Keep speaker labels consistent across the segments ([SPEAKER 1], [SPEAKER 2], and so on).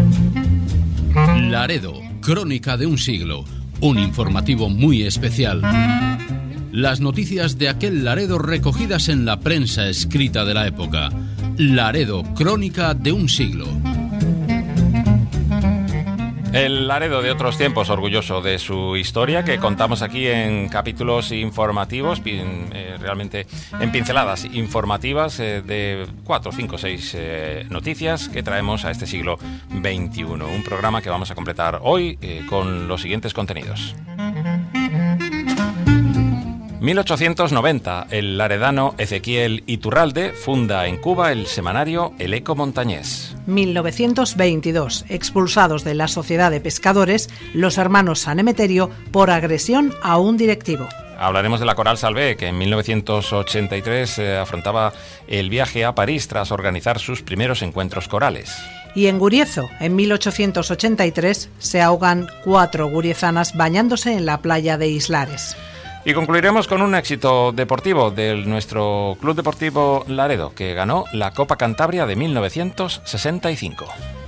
[SPEAKER 1] Laredo, crónica de un siglo, un informativo muy especial. Las noticias de aquel Laredo recogidas en la prensa escrita de la época. Laredo, crónica de un siglo.
[SPEAKER 2] El Laredo de otros tiempos, orgulloso de su historia, que contamos aquí en capítulos informativos, realmente en pinceladas informativas de 4, 5, 6 noticias que traemos a este siglo XXI. Un programa que vamos a completar hoy con los siguientes contenidos. 1890, el laredano Ezequiel Iturralde funda en Cuba el semanario El Eco Montañés.
[SPEAKER 3] 1922, expulsados de la Sociedad de Pescadores, los hermanos San Emeterio por agresión a un directivo.
[SPEAKER 2] Hablaremos de la Coral Salvé, que en 1983 afrontaba el viaje a París tras organizar sus primeros encuentros corales.
[SPEAKER 3] Y en Guriezo, en 1883, se ahogan 4 guriezanas bañándose en la playa de Islares.
[SPEAKER 2] Y concluiremos con un éxito deportivo de nuestro Club Deportivo Laredo, que ganó la Copa Cantabria de 1965.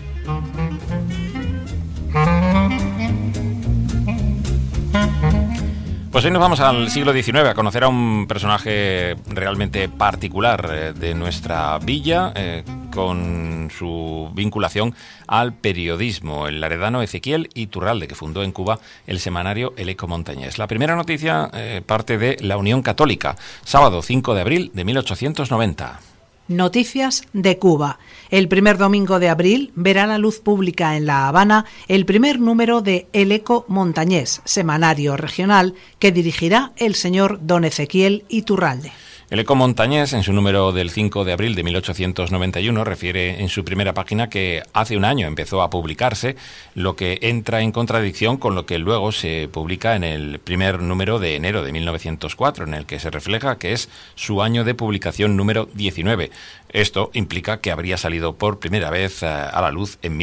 [SPEAKER 2] Pues hoy nos vamos al siglo XIX a conocer a un personaje realmente particular de nuestra villa, con su vinculación al periodismo, el laredano Ezequiel Iturralde, que fundó en Cuba el semanario El Eco Montañés. La primera noticia parte de la Unión Católica, sábado 5 de abril de 1890.
[SPEAKER 3] Noticias de Cuba. El primer domingo de abril verá la luz pública en La Habana el primer número de El Eco Montañés, semanario regional que dirigirá el señor don Ezequiel Iturralde.
[SPEAKER 2] El Eco Montañés, en su número del 5 de abril de 1891, refiere en su primera página que hace un año empezó a publicarse, lo que entra en contradicción con lo que luego se publica en el primer número de enero de 1904, en el que se refleja que es su año de publicación número 19. Esto implica que habría salido por primera vez a la luz en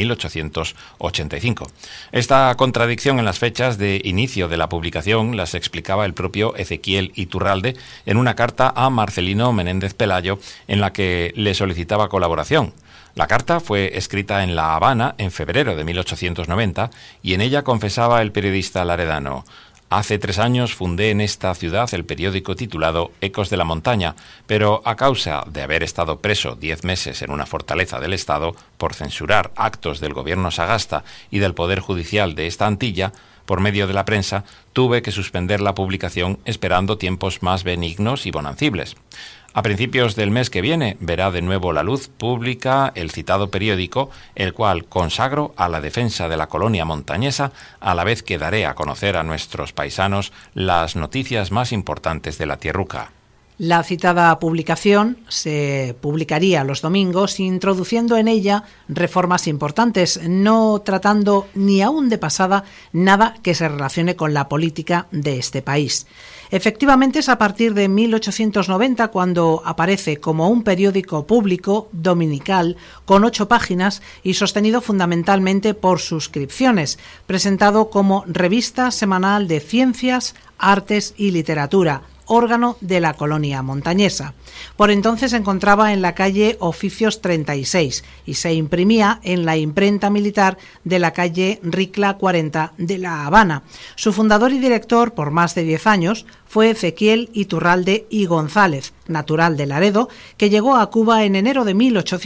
[SPEAKER 2] 1885. Esta contradicción en las fechas de inicio de la publicación las explicaba el propio Ezequiel Iturralde en una carta a Marcelino Menéndez Pelayo en la que le solicitaba colaboración. La carta fue escrita en La Habana en febrero de 1890 y en ella confesaba el periodista laredano: hace 3 años fundé en esta ciudad el periódico titulado Ecos de la Montaña, pero a causa de haber estado preso 10 meses en una fortaleza del Estado por censurar actos del gobierno Sagasta y del Poder Judicial de esta Antilla, por medio de la prensa, tuve que suspender la publicación esperando tiempos más benignos y bonancibles. A principios del mes que viene verá de nuevo la luz pública el citado periódico, el cual consagro a la defensa de la colonia montañesa, a la vez que daré a conocer a nuestros paisanos las noticias más importantes de la tierruca.
[SPEAKER 3] La citada publicación se publicaría los domingos, introduciendo en ella reformas importantes, no tratando ni aún de pasada nada que se relacione con la política de este país. Efectivamente, es a partir de 1890 cuando aparece como un periódico público dominical con 8 páginas y sostenido fundamentalmente por suscripciones, presentado como revista semanal de ciencias, artes y literatura, órgano de la colonia montañesa. Por entonces se encontraba en la calle Oficios 36 y se imprimía en la imprenta militar de la calle Ricla 40 de La Habana. Su fundador y director por más de 10 años fue Ezequiel Iturralde y González, natural de Laredo, que llegó a Cuba en enero de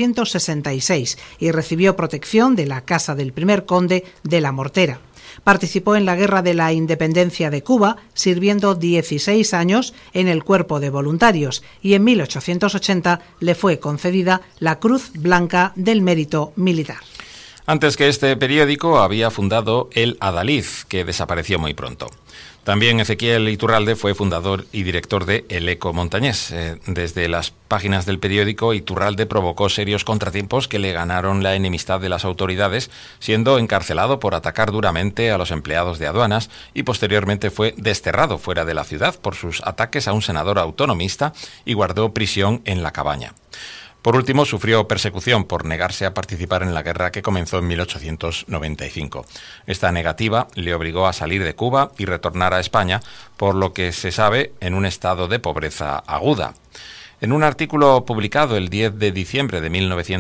[SPEAKER 3] 1866 y recibió protección de la casa del primer conde de La Mortera. Participó en la Guerra de la Independencia de Cuba, sirviendo 16 años en el Cuerpo de Voluntarios, y en 1880 le fue concedida la Cruz Blanca del Mérito Militar.
[SPEAKER 2] Antes que este periódico había fundado El Adalid, que desapareció muy pronto. También Ezequiel Iturralde fue fundador y director de El Eco Montañés. Desde las páginas del periódico, Iturralde provocó serios contratiempos que le ganaron la enemistad de las autoridades, siendo encarcelado por atacar duramente a los empleados de aduanas y posteriormente fue desterrado fuera de la ciudad por sus ataques a un senador autonomista y guardó prisión en La Cabaña. Por último, sufrió persecución por negarse a participar en la guerra que comenzó en 1895. Esta negativa le obligó a salir de Cuba y retornar a España, por lo que se sabe en un estado de pobreza aguda. En un artículo publicado el 10 de diciembre de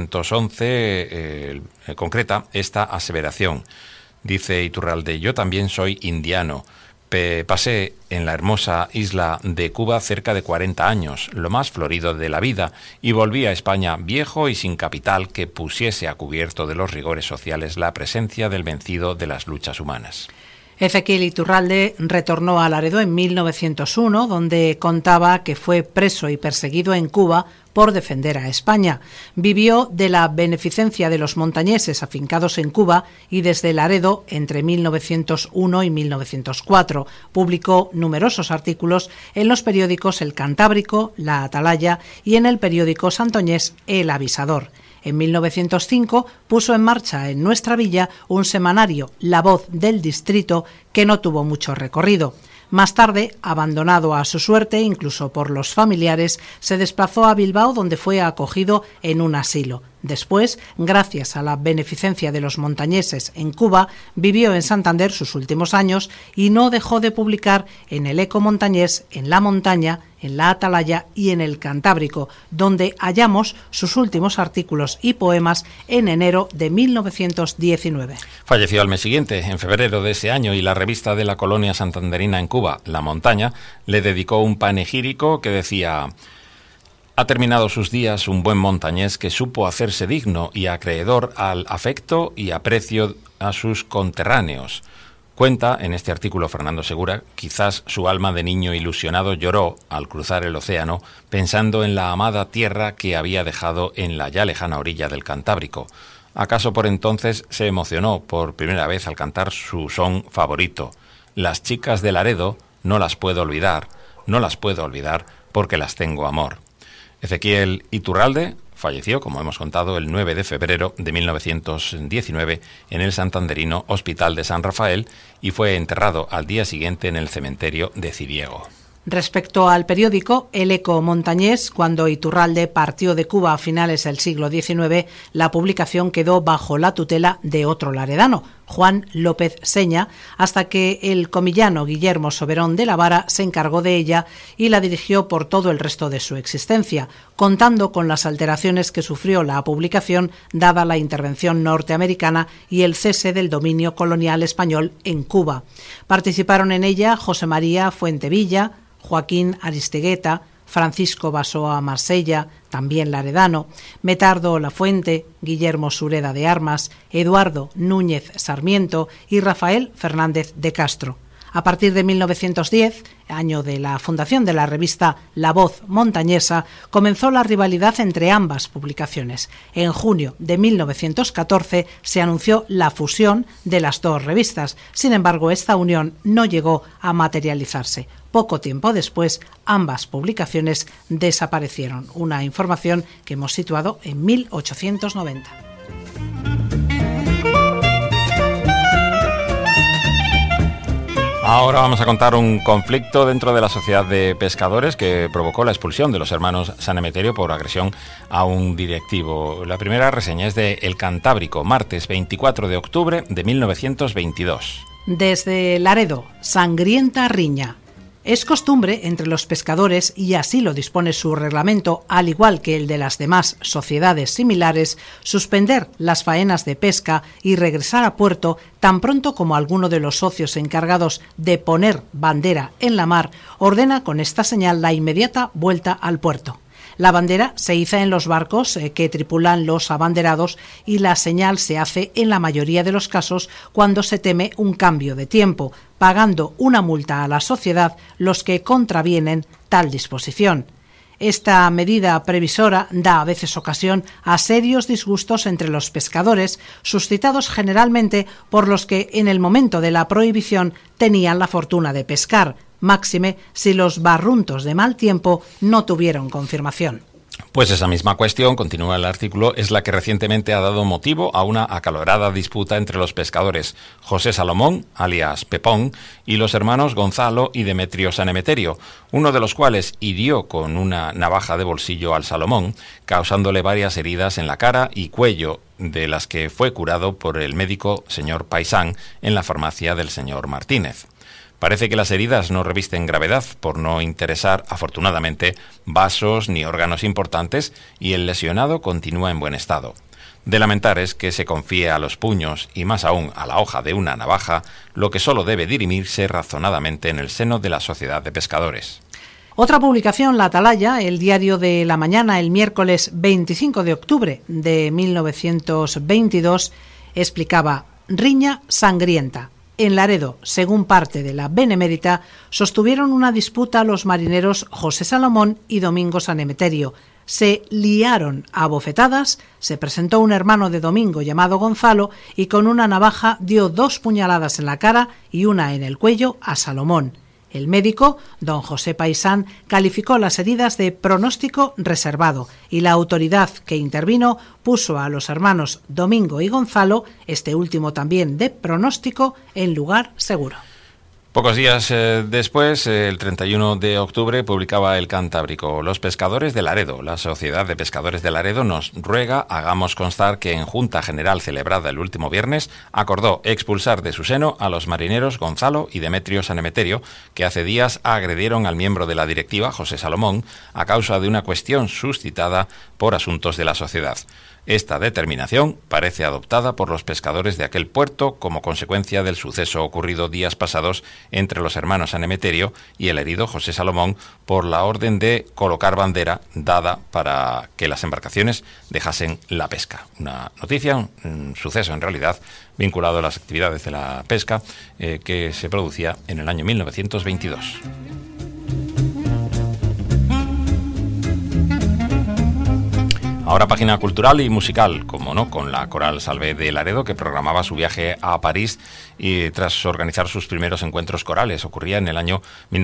[SPEAKER 2] 1911, concreta esta aseveración. Dice Iturralde: yo también soy indiano. Pasé en la hermosa isla de Cuba cerca de 40 años, lo más florido de la vida, y volví a España viejo y sin capital que pusiese a cubierto de los rigores sociales la presencia del vencido de las luchas humanas.
[SPEAKER 3] Ezequiel Iturralde retornó a Laredo en 1901, donde contaba que fue preso y perseguido en Cuba por defender a España. Vivió de la beneficencia de los montañeses afincados en Cuba y desde Laredo entre 1901 y 1904. Publicó numerosos artículos en los periódicos El Cantábrico, La Atalaya y en el periódico santoñés El Avisador. En 1905 puso en marcha en nuestra villa un semanario, La Voz del Distrito, que no tuvo mucho recorrido. Más tarde, abandonado a su suerte, incluso por los familiares, se desplazó a Bilbao, donde fue acogido en un asilo. Después, gracias a la beneficencia de los montañeses en Cuba, vivió en Santander sus últimos años y no dejó de publicar en el Eco Montañés, en La Montaña, en La Atalaya y en el Cantábrico, donde hallamos sus últimos artículos y poemas en enero de 1919.
[SPEAKER 2] Falleció al mes siguiente, en febrero de ese año, y la revista de la colonia santanderina en Cuba, La Montaña, le dedicó un panegírico que decía: ha terminado sus días un buen montañés que supo hacerse digno y acreedor al afecto y aprecio a sus conterráneos. Cuenta en este artículo Fernando Segura, quizás su alma de niño ilusionado lloró al cruzar el océano pensando en la amada tierra que había dejado en la ya lejana orilla del Cantábrico. ¿Acaso por entonces se emocionó por primera vez al cantar su son favorito? Las chicas de Laredo no las puedo olvidar porque las tengo amor. Ezequiel Iturralde falleció, como hemos contado, el 9 de febrero de 1919 en el santanderino Hospital de San Rafael y fue enterrado al día siguiente en el cementerio de Ciriego.
[SPEAKER 3] Respecto al periódico El Eco Montañés, cuando Iturralde partió de Cuba a finales del siglo XIX, la publicación quedó bajo la tutela de otro laredano, Juan López Seña, hasta que el comillano Guillermo Soberón de la Vara se encargó de ella y la dirigió por todo el resto de su existencia, contando con las alteraciones que sufrió la publicación dada la intervención norteamericana y el cese del dominio colonial español en Cuba. Participaron en ella José María Fuentevilla, Joaquín Aristegueta, Francisco Basoa Marsella, también laredano, Metardo Lafuente, Guillermo Sureda de Armas, Eduardo Núñez Sarmiento y Rafael Fernández de Castro. A partir de 1910, año de la fundación de la revista La Voz Montañesa, comenzó la rivalidad entre ambas publicaciones. En junio de 1914 se anunció la fusión de las dos revistas. Sin embargo, esta unión no llegó a materializarse. Poco tiempo después, ambas publicaciones desaparecieron. Una información que hemos situado en 1890.
[SPEAKER 2] Ahora vamos a contar un conflicto dentro de la sociedad de pescadores que provocó la expulsión de los hermanos San Emeterio por agresión a un directivo. La primera reseña es de El Cantábrico, martes 24 de octubre de 1922.
[SPEAKER 3] Desde Laredo, sangrienta riña. Es costumbre entre los pescadores, y así lo dispone su reglamento, al igual que el de las demás sociedades similares, suspender las faenas de pesca y regresar a puerto tan pronto como alguno de los socios encargados de poner bandera en la mar ordena con esta señal la inmediata vuelta al puerto. La bandera se iza en los barcos que tripulan los abanderados y la señal se hace en la mayoría de los casos cuando se teme un cambio de tiempo, pagando una multa a la sociedad los que contravienen tal disposición. Esta medida previsora da a veces ocasión a serios disgustos entre los pescadores, suscitados generalmente por los que en el momento de la prohibición tenían la fortuna de pescar, máxime si los barruntos de mal tiempo no tuvieron confirmación.
[SPEAKER 2] Pues esa misma cuestión, continúa el artículo, es la que recientemente ha dado motivo a una acalorada disputa entre los pescadores José Salomón, alias Pepón, y los hermanos Gonzalo y Demetrio San Emeterio, uno de los cuales hirió con una navaja de bolsillo al Salomón, causándole varias heridas en la cara y cuello, de las que fue curado por el médico señor Paisán en la farmacia del señor Martínez. Parece que las heridas no revisten gravedad por no interesar, afortunadamente, vasos ni órganos importantes y el lesionado continúa en buen estado. De lamentar es que se confíe a los puños y más aún a la hoja de una navaja, lo que solo debe dirimirse razonadamente en el seno de la Sociedad de Pescadores.
[SPEAKER 3] Otra publicación, La Atalaya, el diario de la mañana, el miércoles 25 de octubre de 1922, explicaba: riña sangrienta. En Laredo, según parte de la Benemérita, sostuvieron una disputa los marineros José Salomón y Domingo San Emeterio. Se liaron a bofetadas, se presentó un hermano de Domingo llamado Gonzalo y con una navaja dio 2 puñaladas en la cara y una en el cuello a Salomón. El médico, don José Paisán, calificó las heridas de pronóstico reservado y la autoridad que intervino puso a los hermanos Domingo y Gonzalo, este último también de pronóstico, en lugar seguro.
[SPEAKER 2] Pocos días después, el 31 de octubre, publicaba El Cantábrico: Los pescadores de Laredo. La Sociedad de Pescadores de Laredo nos ruega hagamos constar que en Junta General celebrada el último viernes acordó expulsar de su seno a los marineros Gonzalo y Demetrio San Emeterio, que hace días agredieron al miembro de la directiva, José Salomón, a causa de una cuestión suscitada por asuntos de la sociedad. Esta determinación parece adoptada por los pescadores de aquel puerto como consecuencia del suceso ocurrido días pasados entre los hermanos San Emeterio y el herido José Salomón por la orden de colocar bandera dada para que las embarcaciones dejasen la pesca. Una noticia, un suceso en realidad vinculado a las actividades de la pesca que se producía en el año 1922. Ahora página cultural y musical, como no, con la Coral Salvé de Laredo, que programaba su viaje a París y tras organizar sus primeros encuentros corales. Ocurría en el año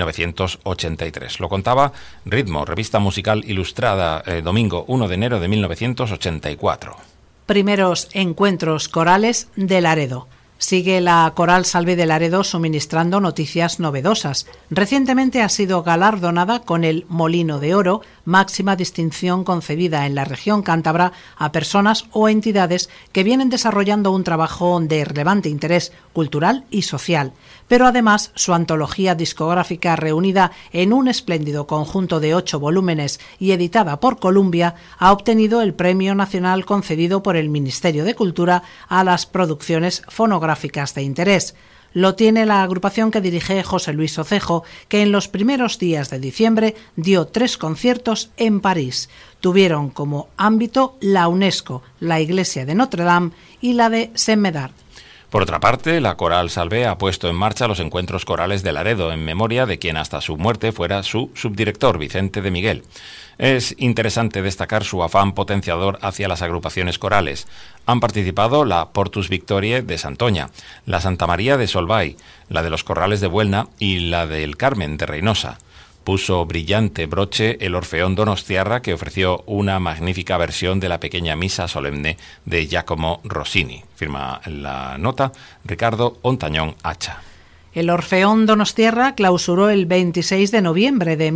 [SPEAKER 2] 1983. Lo contaba Ritmo, revista musical ilustrada, domingo 1 de enero de 1984.
[SPEAKER 3] Primeros encuentros corales de Laredo. Sigue la Coral Salvé de Laredo suministrando noticias novedosas. Recientemente ha sido galardonada con el Molino de Oro, máxima distinción concedida en la región cántabra a personas o entidades que vienen desarrollando un trabajo de relevante interés cultural y social. Pero además su antología discográfica, reunida en un espléndido conjunto de 8 volúmenes y editada por Columbia, ha obtenido el Premio Nacional concedido por el Ministerio de Cultura a las producciones fonográficas de interés. Lo tiene la agrupación que dirige José Luis Ocejo, que en los primeros días de diciembre dio 3 conciertos en París. Tuvieron como ámbito la UNESCO, la Iglesia de Notre Dame y la de Saint-Médard.
[SPEAKER 2] Por otra parte, la Coral Salvé ha puesto en marcha los encuentros corales de Laredo, en memoria de quien hasta su muerte fuera su subdirector, Vicente de Miguel. Es interesante destacar su afán potenciador hacia las agrupaciones corales. Han participado la Portus Victoriae de Santoña, la Santa María de Solvay, la de los Corrales de Buelna y la del Carmen de Reynosa. Puso brillante broche el Orfeón Donostiarra, que ofreció una magnífica versión de la pequeña misa solemne de Giacomo Rossini. Firma la nota Ricardo Ontañón Hacha.
[SPEAKER 3] El Orfeón Donostiarra clausuró el 26 de noviembre de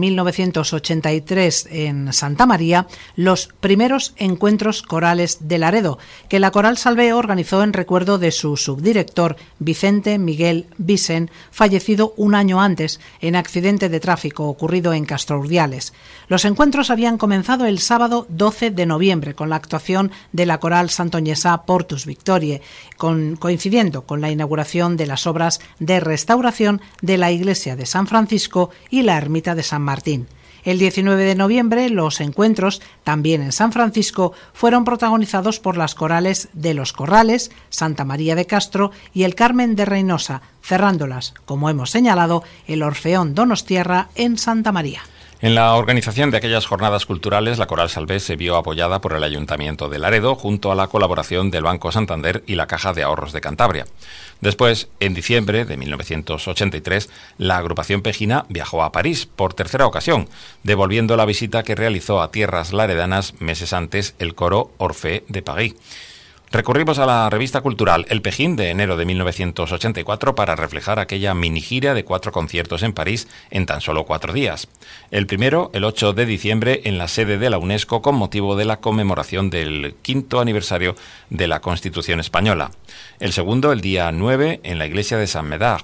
[SPEAKER 3] 1983 en Santa María los primeros encuentros corales de Laredo, que la Coral Salvé organizó en recuerdo de su subdirector Vicente Miguel Vicen, fallecido un año antes en accidente de tráfico ocurrido en Castrourdiales. Los encuentros habían comenzado el sábado 12 de noviembre con la actuación de la Coral santoñesa Portus Victoriae, coincidiendo con la inauguración de las obras de restauración de la iglesia de San Francisco y la ermita de San Martín. El 19 de noviembre los encuentros, también en San Francisco, fueron protagonizados por las corales de Los Corrales, Santa María de Castro y el Carmen de Reynosa, cerrándolas, como hemos señalado, el Orfeón Donostiarra en Santa María.
[SPEAKER 2] En la organización de aquellas jornadas culturales, la Coral Salvé se vio apoyada por el Ayuntamiento de Laredo, junto a la colaboración del Banco Santander y la Caja de Ahorros de Cantabria. Después, en diciembre de 1983, la agrupación pejina viajó a París por tercera ocasión, devolviendo la visita que realizó a tierras laredanas meses antes el coro Orphée de Paris. Recurrimos a la revista cultural El Pejín de enero de 1984 para reflejar aquella minigira de 4 conciertos en París en tan solo 4 días. El primero, el 8 de diciembre, en la sede de la UNESCO con motivo de la conmemoración del 5º aniversario de la Constitución Española. El segundo, el día 9, en la iglesia de Saint-Médard.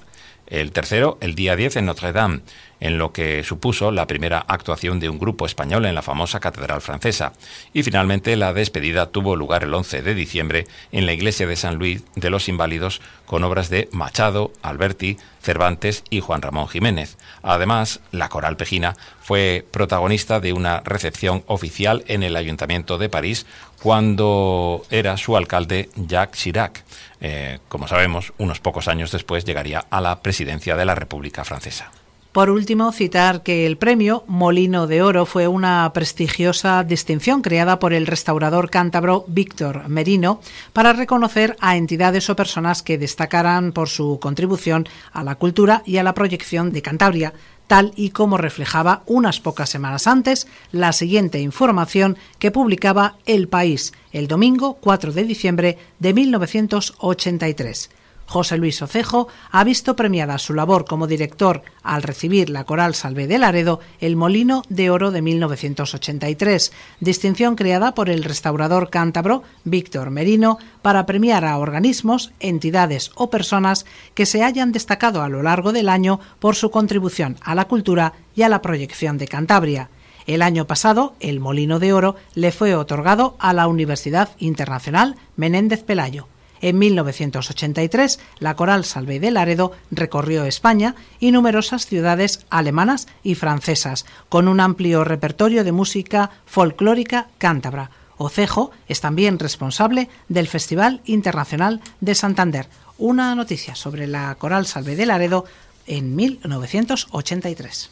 [SPEAKER 2] El tercero, el día 10 en Notre-Dame, en lo que supuso la primera actuación de un grupo español en la famosa catedral francesa. Y finalmente la despedida tuvo lugar el 11 de diciembre en la iglesia de San Luis de los Inválidos, con obras de Machado, Alberti, Cervantes y Juan Ramón Jiménez. Además, la Coral Pejina fue protagonista de una recepción oficial en el Ayuntamiento de París cuando era su alcalde Jacques Chirac. Como sabemos, unos pocos años después llegaría a la presidencia de la República Francesa.
[SPEAKER 3] Por último, citar que el premio Molino de Oro fue una prestigiosa distinción creada por el restaurador cántabro Víctor Merino para reconocer a entidades o personas que destacaran por su contribución a la cultura y a la proyección de Cantabria, tal y como reflejaba unas pocas semanas antes la siguiente información que publicaba El País el domingo 4 de diciembre de 1983. José Luis Ocejo ha visto premiada su labor como director al recibir la Coral Salvé de Laredo el Molino de Oro de 1983, distinción creada por el restaurador cántabro Víctor Merino para premiar a organismos, entidades o personas que se hayan destacado a lo largo del año por su contribución a la cultura y a la proyección de Cantabria. El año pasado, el Molino de Oro le fue otorgado a la Universidad Internacional Menéndez Pelayo. En 1983, la Coral Salvé de Laredo recorrió España y numerosas ciudades alemanas y francesas, con un amplio repertorio de música folclórica cántabra. Ocejo es también responsable del Festival Internacional de Santander. Una noticia sobre la Coral Salvé de Laredo en 1983.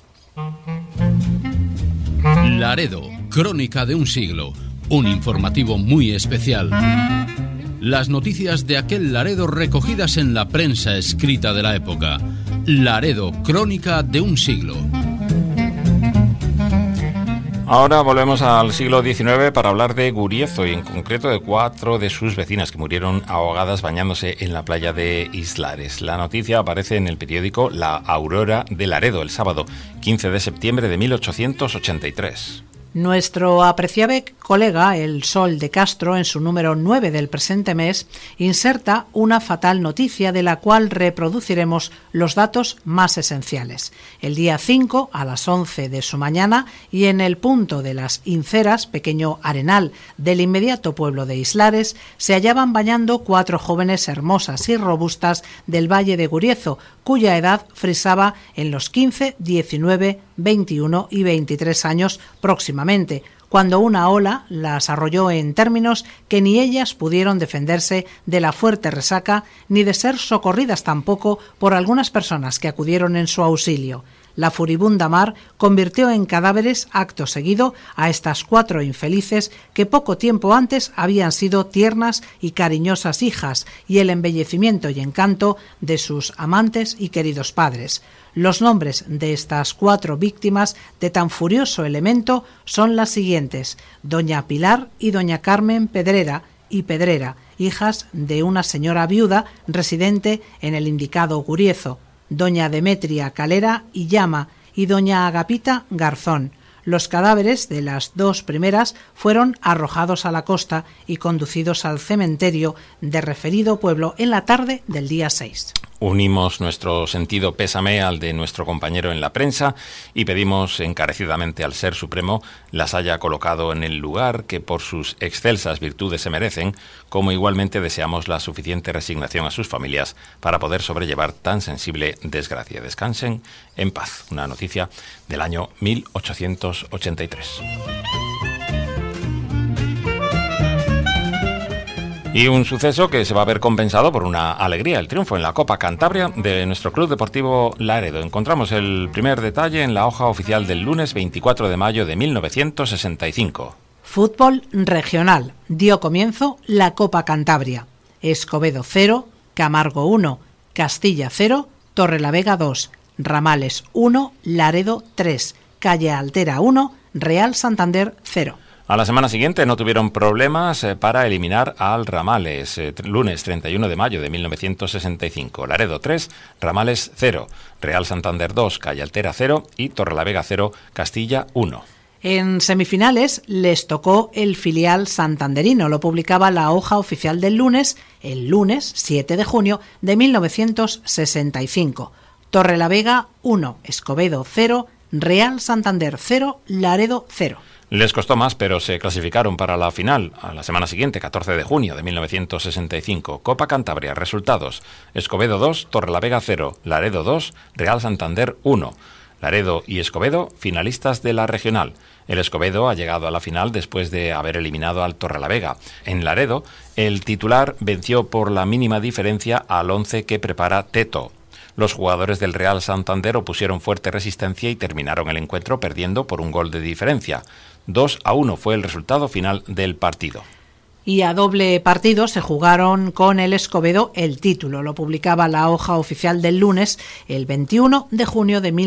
[SPEAKER 1] Laredo, crónica de un siglo. Un informativo muy especial. Las noticias de aquel Laredo recogidas en la prensa escrita de la época. Laredo, crónica de un siglo.
[SPEAKER 2] Ahora volvemos al siglo XIX para hablar de Guriezo y en concreto de 4 de sus vecinas que murieron ahogadas bañándose en la playa de Islares. La noticia aparece en el periódico La Aurora de Laredo el sábado 15 de septiembre de 1883.
[SPEAKER 3] Nuestro apreciable colega, El Sol de Castro, en su número 9 del presente mes, inserta una fatal noticia de la cual reproduciremos los datos más esenciales. El día 5, a las 11 de su mañana, y en el punto de las Inceras, pequeño arenal del inmediato pueblo de Islares, se hallaban bañando 4 jóvenes hermosas y robustas del Valle de Guriezo, cuya edad frisaba en los 15, 19, 21 y 23 años próximamente, cuando una ola las arrolló en términos que ni ellas pudieron defenderse de la fuerte resaca, ni de ser socorridas tampoco por algunas personas que acudieron en su auxilio. La furibunda mar convirtió en cadáveres acto seguido a estas 4 infelices que poco tiempo antes habían sido tiernas y cariñosas hijas y el embellecimiento y encanto de sus amantes y queridos padres. Los nombres de estas 4 víctimas de tan furioso elemento son las siguientes: doña Pilar y doña Carmen Pedrera y Pedrera, hijas de una señora viuda residente en el indicado Guriezo, doña Demetria Calera y Llama y doña Agapita Garzón. Los cadáveres de las 2 primeras fueron arrojados a la costa y conducidos al cementerio de referido pueblo en la tarde del día 6.
[SPEAKER 2] Unimos nuestro sentido pésame al de nuestro compañero en la prensa y pedimos encarecidamente al Ser Supremo las haya colocado en el lugar que por sus excelsas virtudes se merecen, como igualmente deseamos la suficiente resignación a sus familias para poder sobrellevar tan sensible desgracia. Descansen en paz. Una noticia del año 1883. Y un suceso que se va a ver compensado por una alegría, el triunfo en la Copa Cantabria de nuestro Club Deportivo Laredo. Encontramos el primer detalle en la hoja oficial del lunes 24 de mayo de 1965.
[SPEAKER 3] Fútbol regional. Dio comienzo la Copa Cantabria. Escobedo 0, Camargo 1, Castilla 0, Torrelavega 2, Ramales 1, Laredo 3, Calle Altera 1, Real Santander 0.
[SPEAKER 2] A la semana siguiente no tuvieron problemas para eliminar al Ramales. Lunes 31 de mayo de 1965. Laredo 3, Ramales 0, Real Santander 2, Calle Altera 0 y Torrelavega 0, Castilla 1.
[SPEAKER 3] En semifinales les tocó el filial santanderino. Lo publicaba la hoja oficial del lunes, el lunes 7 de junio de 1965. Torrelavega 1, Escobedo 0, Real Santander 0, Laredo 0.
[SPEAKER 2] Les costó más, pero se clasificaron para la final a la semana siguiente, 14 de junio de 1965. Copa Cantabria, resultados: Escobedo 2, Torrelavega 0, Laredo 2, Real Santander 1. Laredo y Escobedo, finalistas de la regional. El Escobedo ha llegado a la final después de haber eliminado al Torrelavega. En Laredo, el titular venció por la mínima diferencia al 11 que prepara Teto. Los jugadores del Real Santander opusieron fuerte resistencia y terminaron el encuentro perdiendo por un gol de diferencia. 2-1 fue el resultado final del partido.
[SPEAKER 3] Y a doble partido se jugaron con el Escobedo el título. Lo publicaba la hoja oficial del lunes, el 21 de junio de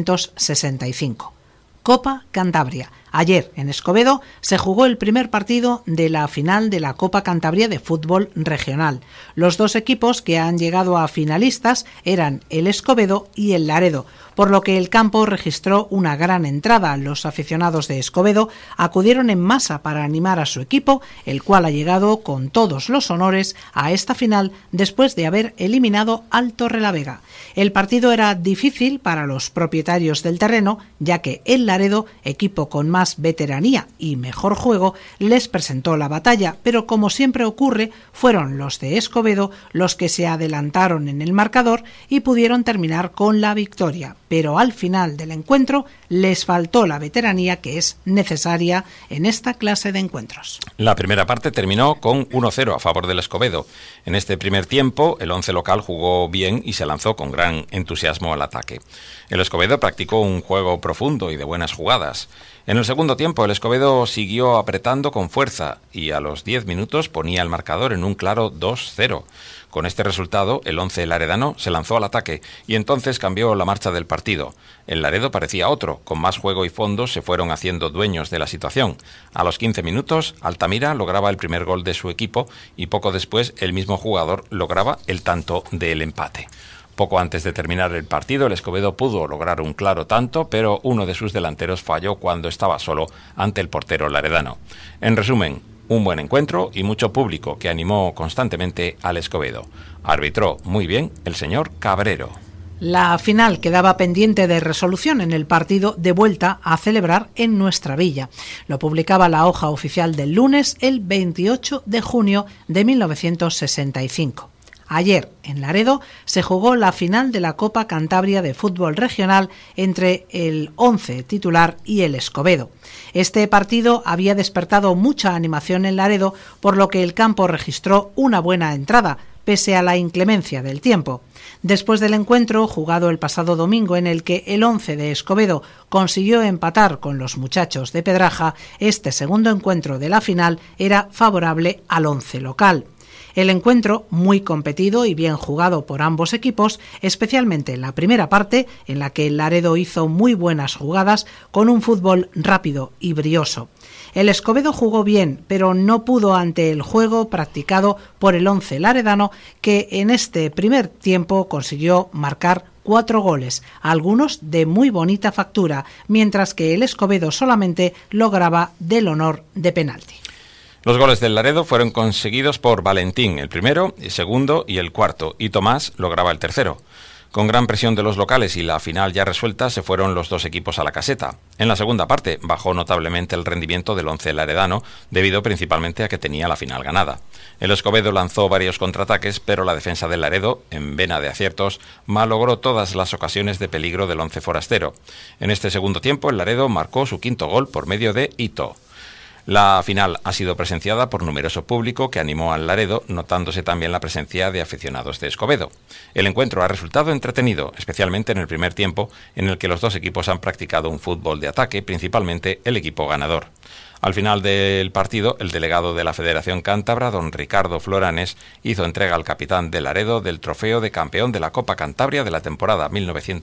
[SPEAKER 3] 1965. Copa Cantabria. Ayer, en Escobedo, se jugó el primer partido de la final de la Copa Cantabria de fútbol regional. Los dos equipos que han llegado a finalistas eran el Escobedo y el Laredo, por lo que el campo registró una gran entrada. Los aficionados de Escobedo acudieron en masa para animar a su equipo, el cual ha llegado con todos los honores a esta final después de haber eliminado al Torrelavega. El partido era difícil para los propietarios del terreno, ya que el Laredo, equipo con más veteranía y mejor juego, les presentó la batalla, pero como siempre ocurre, fueron los de Escobedo los que se adelantaron en el marcador y pudieron terminar con la victoria. Pero al final del encuentro les faltó la veteranía que es necesaria en esta clase de encuentros.
[SPEAKER 2] La primera parte terminó con 1-0 a favor del Escobedo. En este primer tiempo, el 11 local jugó bien y se lanzó con gran entusiasmo al ataque. El Escobedo practicó un juego profundo y de buenas jugadas. En el segundo tiempo, el Escobedo siguió apretando con fuerza y a los 10 minutos ponía el marcador en un claro 2-0. Con este resultado, el 11 laredano se lanzó al ataque y entonces cambió la marcha del partido. El Laredo parecía otro, con más juego y fondo se fueron haciendo dueños de la situación. A los 15 minutos, Altamira lograba el primer gol de su equipo y poco después el mismo jugador lograba el tanto del empate. Poco antes de terminar el partido, el Escobedo pudo lograr un claro tanto, pero uno de sus delanteros falló cuando estaba solo ante el portero laredano. En resumen, un buen encuentro y mucho público que animó constantemente al Escobedo. Arbitró muy bien el señor Cabrero.
[SPEAKER 3] La final quedaba pendiente de resolución en el partido de vuelta a celebrar en nuestra villa. Lo publicaba la hoja oficial del lunes, el 28 de junio de 1965. Ayer, en Laredo, se jugó la final de la Copa Cantabria de fútbol regional entre el 11 titular y el Escobedo. Este partido había despertado mucha animación en Laredo, por lo que el campo registró una buena entrada, pese a la inclemencia del tiempo. Después del encuentro, jugado el pasado domingo, en el que el 11 de Escobedo consiguió empatar con los muchachos de Pedraja, este segundo encuentro de la final era favorable al 11 local. El encuentro, muy competido y bien jugado por ambos equipos, especialmente en la primera parte, en la que el Laredo hizo muy buenas jugadas con un fútbol rápido y brioso. El Escobedo jugó bien, pero no pudo ante el juego practicado por el 11 laredano, que en este primer tiempo consiguió marcar 4 goles, algunos de muy bonita factura, mientras que el Escobedo solamente lograba del honor de penalti.
[SPEAKER 2] Los goles del Laredo fueron conseguidos por Valentín, el primero, el segundo y el cuarto, y Tomás lograba el tercero. Con gran presión de los locales y la final ya resuelta, se fueron los dos equipos a la caseta. En la segunda parte bajó notablemente el rendimiento del 11 laredano, debido principalmente a que tenía la final ganada. El Escobedo lanzó varios contraataques, pero la defensa del Laredo, en vena de aciertos, malogró todas las ocasiones de peligro del 11 forastero. En este segundo tiempo, el Laredo marcó su quinto gol por medio de Ito. La final ha sido presenciada por numeroso público que animó al Laredo, notándose también la presencia de aficionados de Escobedo. El encuentro ha resultado entretenido, especialmente en el primer tiempo, en el que los dos equipos han practicado un fútbol de ataque, principalmente el equipo ganador. Al final del partido, el delegado de la Federación Cántabra, don Ricardo Floranes, hizo entrega al capitán de Laredo del trofeo de campeón de la Copa Cantabria de la temporada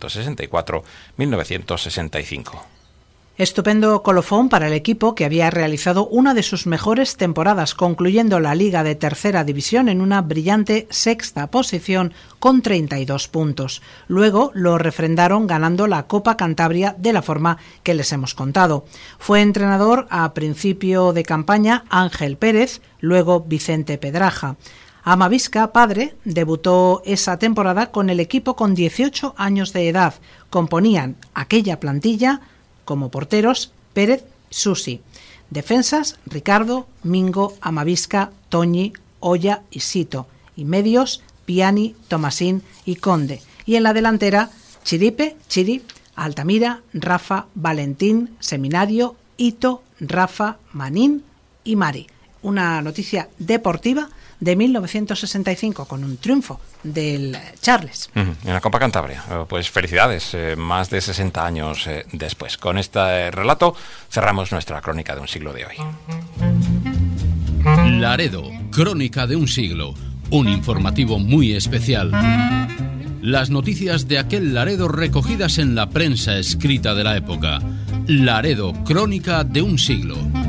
[SPEAKER 2] 1964-1965.
[SPEAKER 3] Estupendo colofón para el equipo, que había realizado una de sus mejores temporadas, concluyendo la Liga de Tercera División en una brillante sexta posición con 32 puntos. Luego lo refrendaron ganando la Copa Cantabria de la forma que les hemos contado. Fue entrenador a principio de campaña Ángel Pérez, luego Vicente Pedraja. Amavisca, padre, debutó esa temporada con el equipo con 18 años de edad. Componían aquella plantilla como porteros Pérez, Susi. Defensas, Ricardo, Mingo, Amavisca, Toñi, Olla y Sito. Y medios, Piani, Tomasín y Conde. Y en la delantera, Chiripe, Chiri, Altamira, Rafa, Valentín, Seminario, Ito, Rafa, Manín y Mari. Una noticia deportiva de 1965 con un triunfo del Charles.
[SPEAKER 2] En la Copa Cantabria. Pues felicidades, más de 60 años después. Con este relato cerramos nuestra crónica de un siglo de hoy.
[SPEAKER 1] Laredo, crónica de un siglo. Un informativo muy especial. Las noticias de aquel Laredo recogidas en la prensa escrita de la época. Laredo, crónica de un siglo.